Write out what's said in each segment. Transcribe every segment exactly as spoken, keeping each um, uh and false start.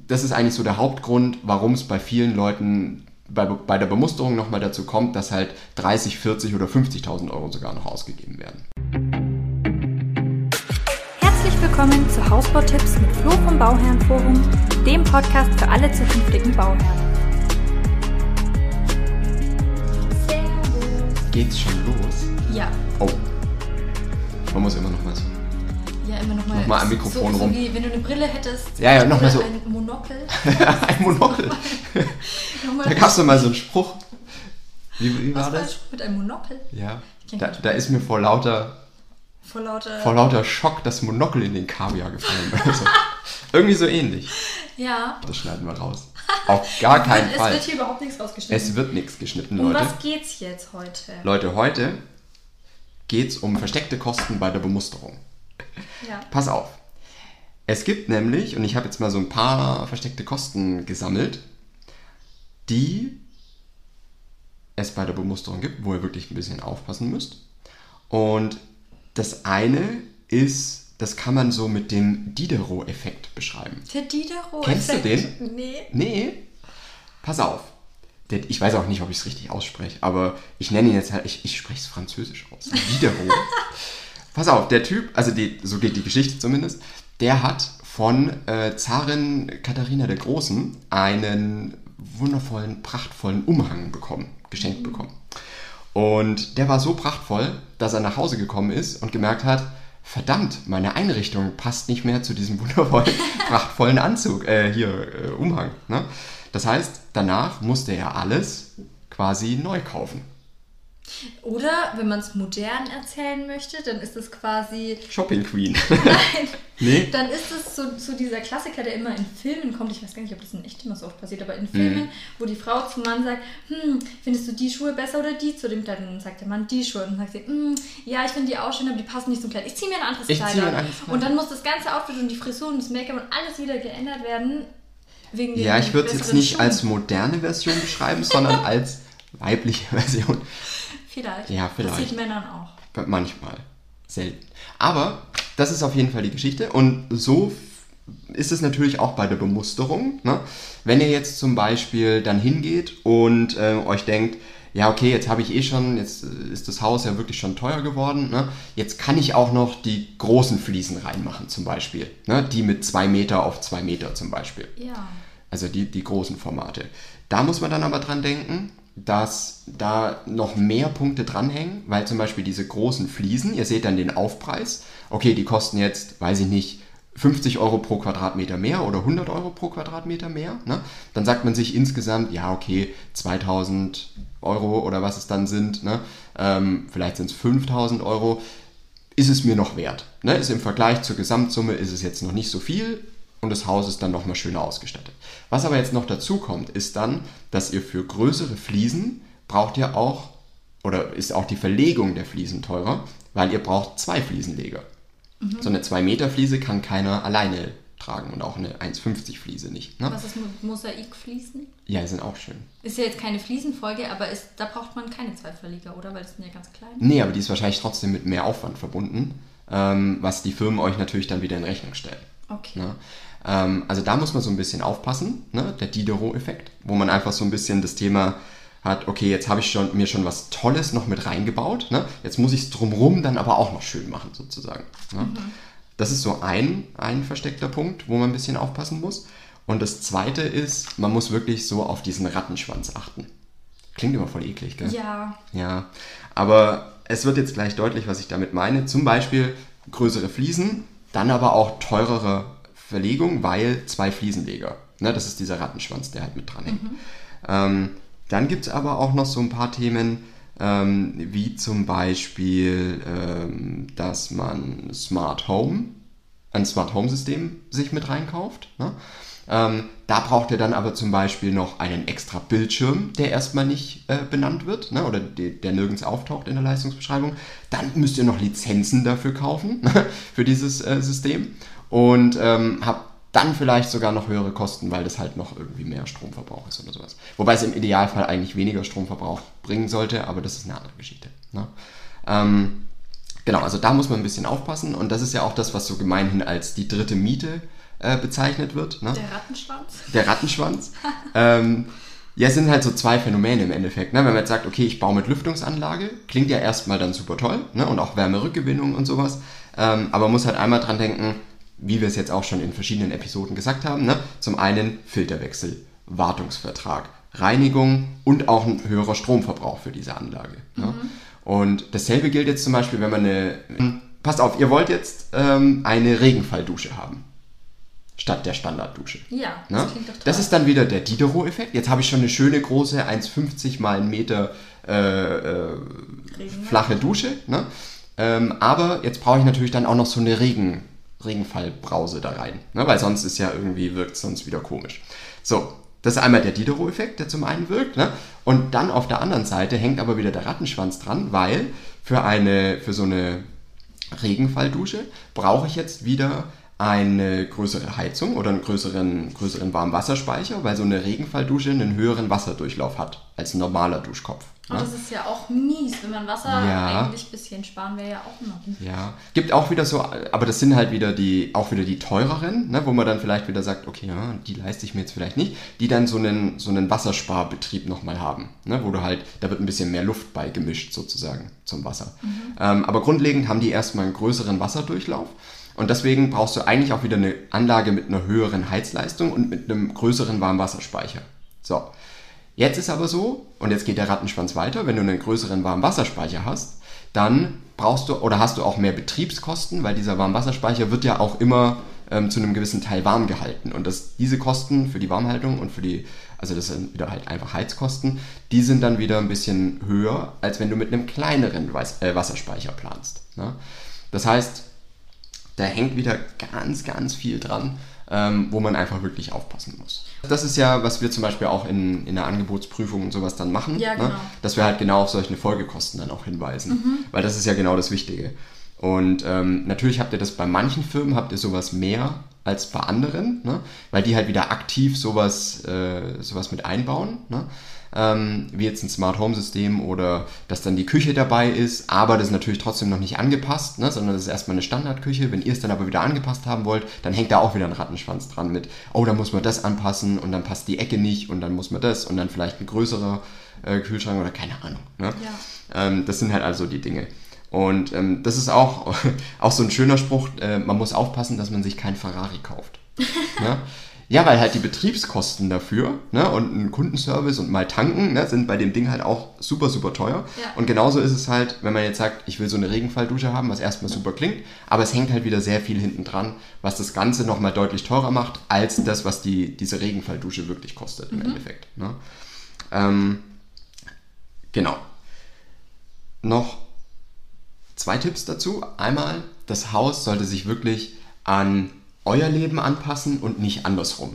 das ist eigentlich so der Hauptgrund, warum es bei vielen Leuten bei, bei der Bemusterung nochmal dazu kommt, dass halt dreißig, vierzig oder fünfzigtausend Euro sogar noch ausgegeben werden. Herzlich willkommen zu Hausbautipps mit Flo vom Bauherrenforum, dem Podcast für alle zukünftigen Bauherren. Servus. Geht's schon los? Ja. Oh. Man muss immer noch mal so. Ja, immer noch mal. Noch mal am Mikrofon so, rum. So wie wenn du eine Brille hättest. Ja, ja, noch mal so. Ein Monokel. Ein Monokel. Da gab es doch mal so einen Spruch. Wie, wie war Was das? War mit einem Monokel? Ja. Da, da ist mir vor lauter, vor lauter... vor lauter Schock das Monokel in den Kaviar gefallen. Also, irgendwie so ähnlich. Ja. Das schneiden wir raus. Auf gar keinen es Fall. Es wird hier überhaupt nichts rausgeschnitten. Es wird nichts geschnitten, um Leute. Um was geht's jetzt heute? Leute, heute geht's um versteckte Kosten bei der Bemusterung. Ja. Pass auf. Es gibt nämlich, und ich habe jetzt mal so ein paar versteckte Kosten gesammelt, die es bei der Bemusterung gibt, wo ihr wirklich ein bisschen aufpassen müsst. Und das eine ist, das kann man so mit dem Diderot-Effekt beschreiben. Der Diderot-Effekt? Kennst du den? Nee. Nee? Pass auf. Der, ich weiß auch nicht, ob ich es richtig ausspreche, aber ich nenne ihn jetzt halt, ich, ich spreche es französisch aus. Diderot. Pass auf, der Typ, also die, so geht die Geschichte zumindest, der hat von äh, Zarin Katharina der Großen einen wundervollen, prachtvollen Umhang bekommen, geschenkt bekommen. Und der war so prachtvoll, dass er nach Hause gekommen ist und gemerkt hat, verdammt, meine Einrichtung passt nicht mehr zu diesem wundervollen, prachtvollen Anzug, äh, hier, äh, Umhang. Ne? Das heißt, danach musste er alles quasi neu kaufen. Oder, wenn man es modern erzählen möchte, dann ist es quasi... Shopping Queen. Nein, nee? Dann ist es so, so dieser Klassiker, der immer in Filmen kommt. Ich weiß gar nicht, ob das in echt immer so oft passiert, aber in Filmen, mhm. wo die Frau zum Mann sagt, hm, findest du die Schuhe besser oder die zu dem Kleid? Und dann sagt der Mann, die Schuhe. Und dann sagt sie, hm, ja, ich finde die auch schön, aber die passen nicht zum Kleid. Ich ziehe mir ein anderes ich Kleid an. an. Und dann muss das ganze Outfit und die Frisur und das Make-up und alles wieder geändert werden. Wegen den ja, ich würde es jetzt nicht Schuhen. als moderne Version beschreiben, sondern als weibliche Version. Vielleicht. Ja, vielleicht. Passiert Männern auch. Manchmal. Selten. Aber das ist auf jeden Fall die Geschichte. Und so ist es natürlich auch bei der Bemusterung. Ne? Wenn ihr jetzt zum Beispiel dann hingeht und äh, euch denkt, ja okay, jetzt habe ich eh schon, jetzt ist das Haus ja wirklich schon teuer geworden. Ne? Jetzt kann ich auch noch die großen Fliesen reinmachen zum Beispiel. Ne? Die mit zwei Meter auf zwei Meter zum Beispiel. Ja. Also die, die großen Formate. Da muss man dann aber dran denken, dass da noch mehr Punkte dranhängen, weil zum Beispiel diese großen Fliesen, ihr seht dann den Aufpreis, okay, die kosten jetzt, weiß ich nicht, fünfzig Euro pro Quadratmeter mehr oder hundert Euro pro Quadratmeter mehr, ne? Dann sagt man sich insgesamt, ja okay, zweitausend Euro oder was es dann sind, ne? ähm, vielleicht sind es fünftausend Euro, ist es mir noch wert. Ne? Ist im Vergleich zur Gesamtsumme ist es jetzt noch nicht so viel, und das Haus ist dann nochmal schöner ausgestattet. Was aber jetzt noch dazu kommt, ist dann, dass ihr für größere Fliesen braucht ihr auch, oder ist auch die Verlegung der Fliesen teurer, weil ihr braucht zwei Fliesenleger. Mhm. So eine zwei Meter Fliese kann keiner alleine tragen und auch eine eins fünfzig Fliese nicht. Ne? Was ist mit Mosaikfliesen? Ja, die sind auch schön. Ist ja jetzt keine Fliesenfolge, aber ist, da braucht man keine zwei Verleger, oder? Weil das sind ja ganz klein. Nee, aber die ist wahrscheinlich trotzdem mit mehr Aufwand verbunden, ähm, was die Firmen euch natürlich dann wieder in Rechnung stellen. Okay. Ne? Also da muss man so ein bisschen aufpassen, ne? Der Diderot-Effekt, wo man einfach so ein bisschen das Thema hat, okay, jetzt habe ich schon, mir schon was Tolles noch mit reingebaut, ne? Jetzt muss ich es drumherum dann aber auch noch schön machen, sozusagen. Ne? Mhm. Das ist so ein, ein versteckter Punkt, wo man ein bisschen aufpassen muss. Und das zweite ist, man muss wirklich so auf diesen Rattenschwanz achten. Klingt immer voll eklig, gell? Ja. Ja, aber es wird jetzt gleich deutlich, was ich damit meine. Zum Beispiel größere Fliesen, dann aber auch teurere Verlegung, weil zwei Fliesenleger. Ne, das ist dieser Rattenschwanz, der halt mit dran hängt. Mhm. Ähm, dann gibt es aber auch noch so ein paar Themen, ähm, wie zum Beispiel, ähm, dass man Smart Home, ein Smart Home System sich mit reinkauft. Ne? Ähm, da braucht ihr dann aber zum Beispiel noch einen extra Bildschirm, der erstmal nicht äh, benannt wird, ne? Oder de, der nirgends auftaucht in der Leistungsbeschreibung. Dann müsst ihr noch Lizenzen dafür kaufen, für dieses äh, System. Und ähm, habt dann vielleicht sogar noch höhere Kosten, weil das halt noch irgendwie mehr Stromverbrauch ist oder sowas. Wobei es im Idealfall eigentlich weniger Stromverbrauch bringen sollte, aber das ist eine andere Geschichte. Ne? Ähm, genau, also da muss man ein bisschen aufpassen und das ist ja auch das, was so gemeinhin als die dritte Miete äh, bezeichnet wird. Ne? Der Rattenschwanz. Der Rattenschwanz. ähm, ja, es sind halt so zwei Phänomene im Endeffekt. Ne? Wenn man jetzt sagt, okay, ich baue mit Lüftungsanlage, klingt ja erstmal dann super toll, ne? Und auch Wärmerückgewinnung und sowas. Ähm, aber man muss halt einmal dran denken, wie wir es jetzt auch schon in verschiedenen Episoden gesagt haben. Ne? Zum einen Filterwechsel, Wartungsvertrag, Reinigung und auch ein höherer Stromverbrauch für diese Anlage. Mhm. Ne? Und dasselbe gilt jetzt zum Beispiel, wenn man eine... Passt auf, ihr wollt jetzt ähm, eine Regenfalldusche haben. Statt der Standarddusche. Ja, das ne? Klingt doch toll. Das ist dann wieder der Diderot-Effekt. Jetzt habe ich schon eine schöne große eins Komma fünfzig mal einen Meter äh, äh, flache Dusche. Ne? Ähm, aber jetzt brauche ich natürlich dann auch noch so eine Regen, Regenfallbrause da rein. Ne? Weil sonst ist ja irgendwie, wirkt es sonst wieder komisch. So, das ist einmal der Diderot-Effekt, der zum einen wirkt. Ne? Und dann auf der anderen Seite hängt aber wieder der Rattenschwanz dran, weil für, eine, für so eine Regenfalldusche brauche ich jetzt wieder eine größere Heizung oder einen größeren, größeren Warmwasserspeicher, weil so eine Regenfalldusche einen höheren Wasserdurchlauf hat als ein normaler Duschkopf. Und Ne? das ist ja auch mies, wenn man Wasser Ja. eigentlich ein bisschen sparen wäre ja auch noch. Ja, gibt auch wieder so, aber das sind halt wieder die, auch wieder die teureren, ne, wo man dann vielleicht wieder sagt, okay, ja, die leiste ich mir jetzt vielleicht nicht, die dann so einen, so einen Wassersparbetrieb nochmal haben, ne, wo du halt, da wird ein bisschen mehr Luft bei gemischt sozusagen zum Wasser. Mhm. Ähm, aber grundlegend haben die erstmal einen größeren Wasserdurchlauf. Und deswegen brauchst du eigentlich auch wieder eine Anlage mit einer höheren Heizleistung und mit einem größeren Warmwasserspeicher. So, jetzt ist aber so, und jetzt geht der Rattenschwanz weiter, wenn du einen größeren Warmwasserspeicher hast, dann brauchst du oder hast du auch mehr Betriebskosten, weil dieser Warmwasserspeicher wird ja auch immer ähm, zu einem gewissen Teil warm gehalten. Und das, diese Kosten für die Warmhaltung und für die, also das sind wieder halt einfach Heizkosten, die sind dann wieder ein bisschen höher, als wenn du mit einem kleineren Weiß, äh, Wasserspeicher planst. Ne? Das heißt, da hängt wieder ganz, ganz viel dran, ähm, wo man einfach wirklich aufpassen muss. Das ist ja, was wir zum Beispiel auch in, in der Angebotsprüfung und sowas dann machen, ja, genau. ne? Dass wir halt genau auf solche Folgekosten dann auch hinweisen, mhm. weil das ist ja genau das Wichtige. Und ähm, natürlich habt ihr das bei manchen Firmen, habt ihr sowas mehr als bei anderen, ne? Weil die halt wieder aktiv sowas, äh, sowas mit einbauen, ne? Ähm, wie jetzt ein Smart Home System oder dass dann die Küche dabei ist, aber das ist natürlich trotzdem noch nicht angepasst, ne, sondern das ist erstmal eine Standardküche. Wenn ihr es dann aber wieder angepasst haben wollt, dann hängt da auch wieder ein Rattenschwanz dran mit, oh, da muss man das anpassen und dann passt die Ecke nicht und dann muss man das und dann vielleicht ein größerer äh, Kühlschrank oder keine Ahnung. Ne? Ja. Ähm, das sind halt also die Dinge. Und ähm, das ist auch, auch so ein schöner Spruch, äh, man muss aufpassen, dass man sich kein Ferrari kauft. Ne? Ja, weil halt die Betriebskosten dafür, ne, und ein Kundenservice und mal tanken, ne, sind bei dem Ding halt auch super, super teuer. Ja. Und genauso ist es halt, wenn man jetzt sagt, ich will so eine Regenfalldusche haben, was erstmal super klingt, aber es hängt halt wieder sehr viel hinten dran, was das Ganze nochmal deutlich teurer macht, als das, was die, diese Regenfalldusche wirklich kostet im mhm. Endeffekt. Ne? Ähm, genau. Noch zwei Tipps dazu. Einmal, das Haus sollte sich wirklich an euer Leben anpassen und nicht andersrum.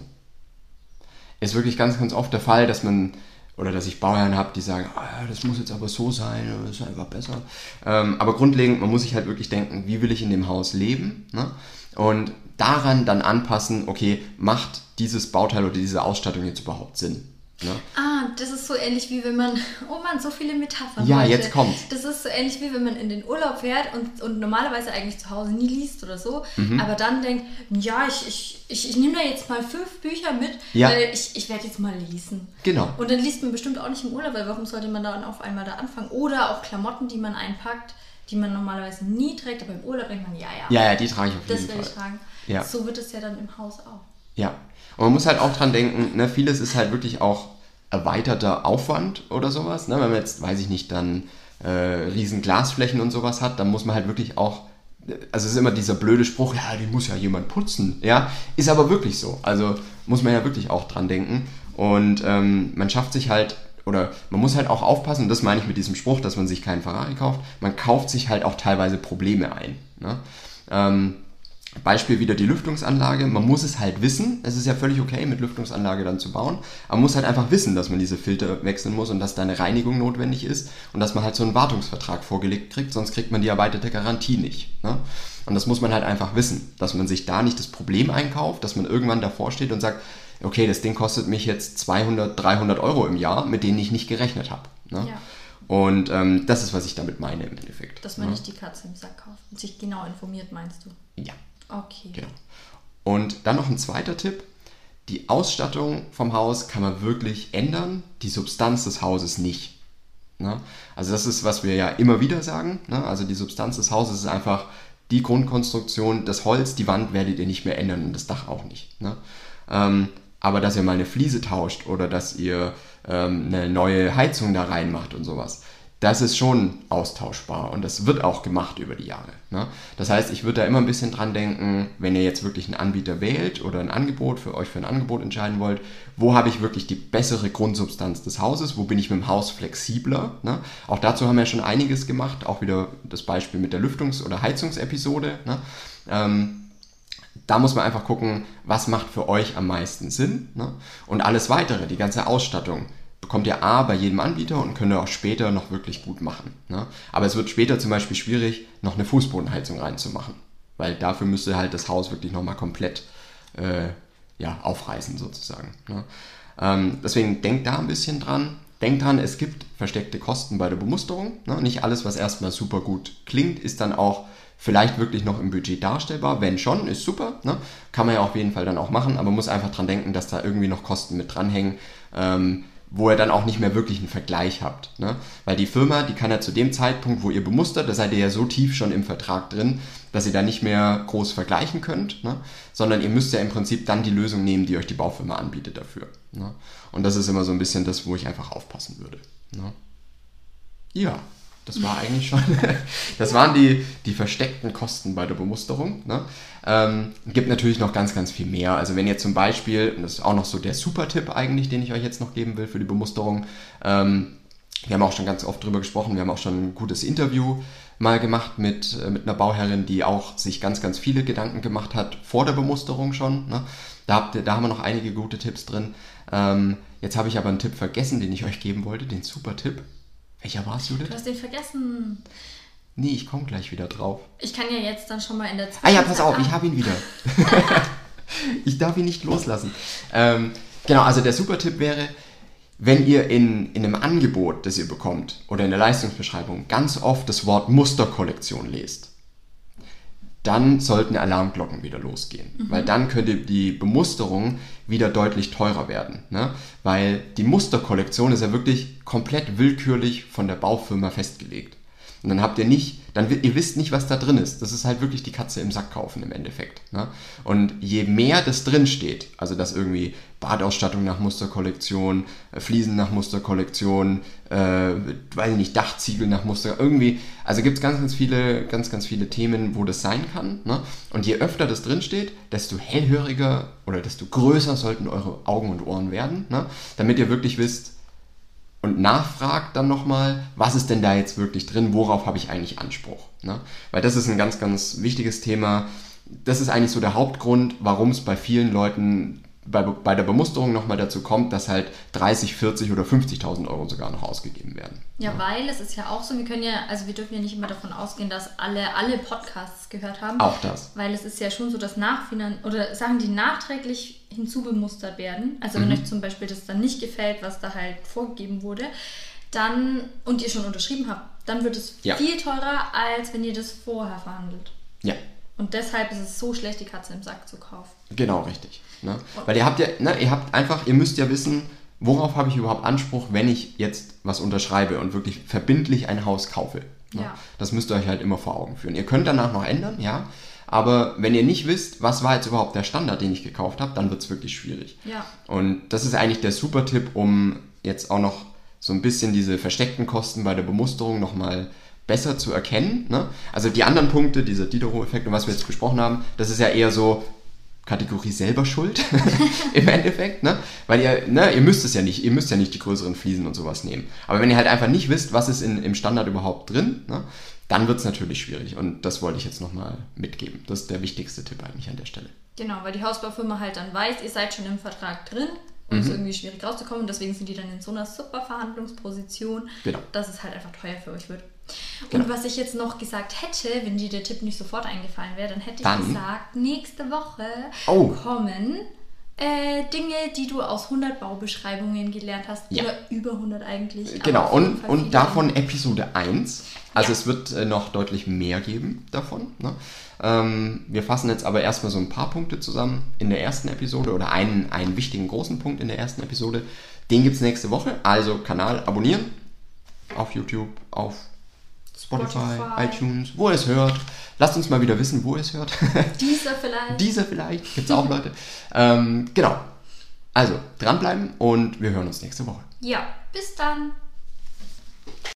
Ist wirklich ganz, ganz oft der Fall, dass man, oder dass ich Bauherren habe, die sagen, oh, das muss jetzt aber so sein, das ist einfach besser. Ähm, aber grundlegend, man muss sich halt wirklich denken, wie will ich in dem Haus leben? Ne? Und daran dann anpassen, okay, macht dieses Bauteil oder diese Ausstattung jetzt überhaupt Sinn? Ne? Ah, das ist so ähnlich wie wenn man, oh man, so viele Metaphern. Ja, heute. Jetzt kommt's. Das ist so ähnlich wie wenn man in den Urlaub fährt und, und normalerweise eigentlich zu Hause nie liest oder so, mhm. aber dann denkt, ja, ich, ich, ich, ich nehme da jetzt mal fünf Bücher mit, ja. weil ich, ich werde jetzt mal lesen. Genau. Und dann liest man bestimmt auch nicht im Urlaub, weil warum sollte man dann auf einmal da anfangen? Oder auch Klamotten, die man einpackt, die man normalerweise nie trägt, aber im Urlaub denkt man, ja, ja. Ja, ja, die trage ich auf jeden das Fall. Das werde ich tragen. Ja. So wird es ja dann im Haus auch. Ja. Und man muss halt auch dran denken, ne, vieles ist halt wirklich auch erweiterter Aufwand oder sowas. Ne? Wenn man jetzt, weiß ich nicht, dann äh, riesen Glasflächen und sowas hat, dann muss man halt wirklich auch, also es ist immer dieser blöde Spruch, ja, die muss ja jemand putzen. Ja, ist aber wirklich so. Also muss man ja wirklich auch dran denken. Und ähm, man schafft sich halt, oder man muss halt auch aufpassen, und das meine ich mit diesem Spruch, dass man sich keinen Ferrari kauft, man kauft sich halt auch teilweise Probleme ein. Ne? Ähm, Beispiel wieder die Lüftungsanlage. Man muss es halt wissen. Es ist ja völlig okay, mit Lüftungsanlage dann zu bauen. Aber man muss halt einfach wissen, dass man diese Filter wechseln muss und dass da eine Reinigung notwendig ist und dass man halt so einen Wartungsvertrag vorgelegt kriegt, sonst kriegt man die erweiterte Garantie nicht. Ne? Und das muss man halt einfach wissen, dass man sich da nicht das Problem einkauft, dass man irgendwann davor steht und sagt, okay, das Ding kostet mich jetzt zweihundert, dreihundert Euro im Jahr, mit denen ich nicht gerechnet habe. Ne? Ja. Und ähm, das ist, was ich damit meine im Endeffekt. Dass man ne? nicht die Katze im Sack kauft und sich genau informiert, meinst du? Ja. Okay. Genau. Und dann noch ein zweiter Tipp. Die Ausstattung vom Haus kann man wirklich ändern, die Substanz des Hauses nicht. Ne? Also das ist, was wir ja immer wieder sagen. Ne? Also die Substanz des Hauses ist einfach die Grundkonstruktion, das Holz, die Wand werdet ihr nicht mehr ändern und das Dach auch nicht. Ne? Ähm, aber dass ihr mal eine Fliese tauscht oder dass ihr ähm, eine neue Heizung da reinmacht und sowas, das ist schon austauschbar und das wird auch gemacht über die Jahre. Ne? Das heißt, ich würde da immer ein bisschen dran denken, wenn ihr jetzt wirklich einen Anbieter wählt oder ein Angebot für euch für ein Angebot entscheiden wollt, wo habe ich wirklich die bessere Grundsubstanz des Hauses, wo bin ich mit dem Haus flexibler. Ne? Auch dazu haben wir schon einiges gemacht, auch wieder das Beispiel mit der Lüftungs- oder Heizungsepisode. Ne? Ähm, Da muss man einfach gucken, was macht für euch am meisten Sinn. Ne? Und alles Weitere, die ganze Ausstattung, bekommt ihr A bei jedem Anbieter und könnt ihr auch später noch wirklich gut machen. Ne? Aber es wird später zum Beispiel schwierig, noch eine Fußbodenheizung reinzumachen. Weil dafür müsst ihr halt das Haus wirklich nochmal komplett äh, ja, aufreißen sozusagen. Ne? Ähm, deswegen denkt da ein bisschen dran. Denkt dran, es gibt versteckte Kosten bei der Bemusterung. Ne? Nicht alles, was erstmal super gut klingt, ist dann auch vielleicht wirklich noch im Budget darstellbar. Wenn schon, ist super. Ne? Kann man ja auf jeden Fall dann auch machen, aber man muss einfach dran denken, dass da irgendwie noch Kosten mit dranhängen, ähm, wo ihr dann auch nicht mehr wirklich einen Vergleich habt. Ne? Weil die Firma, die kann ja zu dem Zeitpunkt, wo ihr bemustert, da seid ihr ja so tief schon im Vertrag drin, dass ihr da nicht mehr groß vergleichen könnt, ne? Sondern ihr müsst ja im Prinzip dann die Lösung nehmen, die euch die Baufirma anbietet dafür. Ne? Und das ist immer so ein bisschen das, wo ich einfach aufpassen würde. Ne? Ja. Das war eigentlich schon, das waren die, die versteckten Kosten bei der Bemusterung. Ne? Ähm, gibt natürlich noch ganz, ganz viel mehr. Also wenn ihr zum Beispiel, und das ist auch noch so der Super-Tipp eigentlich, den ich euch jetzt noch geben will für die Bemusterung, ähm, wir haben auch schon ganz oft drüber gesprochen, wir haben auch schon ein gutes Interview mal gemacht mit, äh, mit einer Bauherrin, die auch sich ganz, ganz viele Gedanken gemacht hat vor der Bemusterung schon. Ne? Da, habt ihr, da haben wir noch einige gute Tipps drin. Ähm, jetzt habe ich aber einen Tipp vergessen, den ich euch geben wollte, den Super-Tipp. Welcher war es, Judith? Du hast den vergessen. Nee, ich komme gleich wieder drauf. Ich kann ja jetzt dann schon mal in der Zwischenzeit... Ah ja, pass auf, ich habe ihn wieder. Ich darf ihn nicht loslassen. Ähm, genau, also der Super-Tipp wäre, wenn ihr in, in einem Angebot, das ihr bekommt, oder in der Leistungsbeschreibung ganz oft das Wort Musterkollektion lest, dann sollten Alarmglocken wieder losgehen. Mhm. Weil dann könnte die Bemusterung wieder deutlich teurer werden. Ne? Weil die Musterkollektion ist ja wirklich komplett willkürlich von der Baufirma festgelegt. Und dann habt ihr nicht, dann ihr wisst nicht, was da drin ist. Das ist halt wirklich die Katze im Sack kaufen im Endeffekt. Ne? Und je mehr das drin steht, also dass irgendwie Badausstattung nach Musterkollektion, äh, Fliesen nach Musterkollektion, äh, weiß ich nicht, Dachziegel nach Muster, irgendwie, also gibt es ganz, ganz viele, ganz, ganz viele Themen, wo das sein kann. Ne? Und je öfter das drin steht, desto hellhöriger oder desto größer sollten eure Augen und Ohren werden, ne? Damit ihr wirklich wisst, und nachfragt dann nochmal, was ist denn da jetzt wirklich drin, worauf habe ich eigentlich Anspruch. Ne? Weil das ist ein ganz, ganz wichtiges Thema. Das ist eigentlich so der Hauptgrund, warum es bei vielen Leuten bei, bei der Bemusterung nochmal dazu kommt, dass halt dreißig, vierzig oder fünfzigtausend Euro sogar noch ausgegeben werden. Ja, ja, weil es ist ja auch so, wir können ja, also wir dürfen ja nicht immer davon ausgehen, dass alle, alle Podcasts gehört haben. Auch das. Weil es ist ja schon so, dass Nachfinan oder Sachen, die nachträglich hinzubemustert werden, also wenn mhm. euch zum Beispiel das dann nicht gefällt, was da halt vorgegeben wurde, dann, und ihr schon unterschrieben habt, dann wird es ja. viel teurer, als wenn ihr das vorher verhandelt. Ja. Und deshalb ist es so schlecht, die Katze im Sack zu kaufen. Genau, richtig. Ne? Weil ihr habt ja, ne, ihr habt einfach, ihr müsst ja wissen, worauf habe ich überhaupt Anspruch, wenn ich jetzt was unterschreibe und wirklich verbindlich ein Haus kaufe. Ne? Ja. Das müsst ihr euch halt immer vor Augen führen. Ihr könnt danach noch ändern, ja, aber wenn ihr nicht wisst, was war jetzt überhaupt der Standard, den ich gekauft habe, dann wird es wirklich schwierig. Ja. Und das ist eigentlich der Super-Tipp, um jetzt auch noch so ein bisschen diese versteckten Kosten bei der Bemusterung nochmal besser zu erkennen. Ne? Also die anderen Punkte, dieser Diderot-Effekt und was wir jetzt besprochen haben, das ist ja eher so Kategorie selber schuld im Endeffekt, ne? Weil ihr, ne, ihr müsst es ja nicht, ihr müsst ja nicht die größeren Fliesen und sowas nehmen. Aber wenn ihr halt einfach nicht wisst, was ist in, im Standard überhaupt drin, ne, dann wird es natürlich schwierig. Und das wollte ich jetzt nochmal mitgeben. Das ist der wichtigste Tipp eigentlich an der Stelle. Genau, weil die Hausbaufirma halt dann weiß, ihr seid schon im Vertrag drin und es mhm. ist irgendwie schwierig rauszukommen. Und deswegen sind die dann in so einer super Verhandlungsposition, genau. dass es halt einfach teuer für euch wird. Genau. Und was ich jetzt noch gesagt hätte, wenn dir der Tipp nicht sofort eingefallen wäre, dann hätte ich dann? gesagt, nächste Woche oh. kommen Äh, Dinge, die du aus hundert Baubeschreibungen gelernt hast. Ja. Oder über hundert eigentlich. Genau, Aber auf jeden und, Fall und viele. davon Episode eins. Also Ja. es wird äh, noch deutlich mehr geben davon. Ne? Ähm, wir fassen jetzt aber erstmal so ein paar Punkte zusammen in der ersten Episode oder einen, einen wichtigen großen Punkt in der ersten Episode. Den gibt es nächste Woche. Also Kanal abonnieren auf YouTube, auf Spotify, Spotify. iTunes, wo ihr es hört. Lasst uns mal wieder wissen, wo ihr es hört. Dieser vielleicht. Dieser vielleicht, gibt es auch Leute. Ähm, genau. Also, dranbleiben und wir hören uns nächste Woche. Ja, bis dann.